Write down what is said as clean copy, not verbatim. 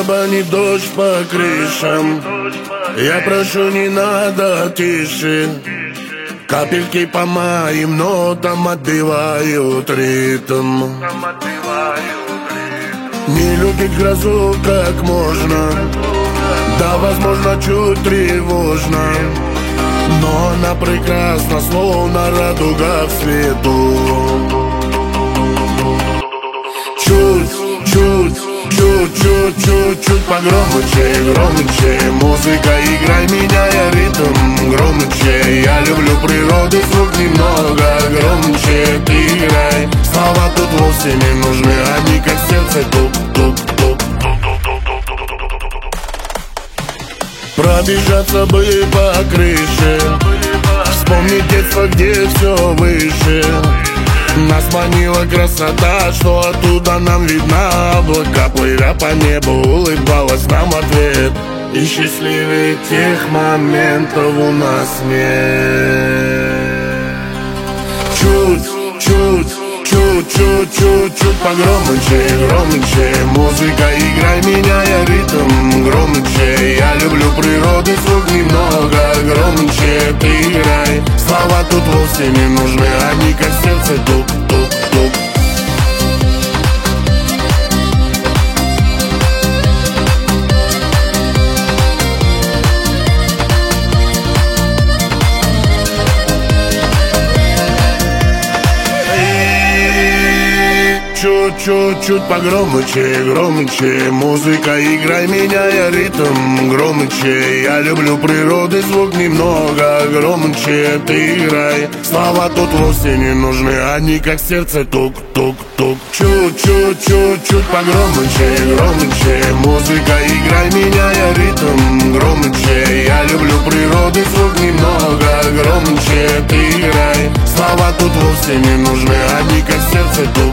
барабанит дождь по крышам. Я прошу, не надо тише. Капельки по моим нотам отбивают ритм. Не любить грозу как можно, да, возможно, чуть тревожно, но она прекрасна, словно радуга в свету. Чуть погромче, громче. Музыка, играй, меняя ритм. Громче, я люблю природу, звук немного громче. Ты играй, слова тут вовсе не нужны, они как сердце тук-тук-тук. Пробежаться бы по крыше, вспомнить детство, где все выше. Нас манила красота, что оттуда нам видна. Облака, плывя по небу, улыбалась нам в ответ. И счастливее тех моментов у нас нет. Чуть погромче, громче. Музыка, играй, меняя ритм. Громче, я люблю природу, звук немного громче. Ты играй, слова тут вовсе не нужны, они как сердце тук-тук-тук. Чуть погромче, громче. Музыка, играй, меняя ритм. Громче, я люблю природу, звук немного громче. Ты играй, слова тут вовсе не нужны, они как сердце тук-тук-тук. Чуть погромче, громче. Музыка, играй, меняя ритм. Громче, я люблю природу, звук немного громче. Ты играй, слова тут вовсе не нужны, они как сердце тук.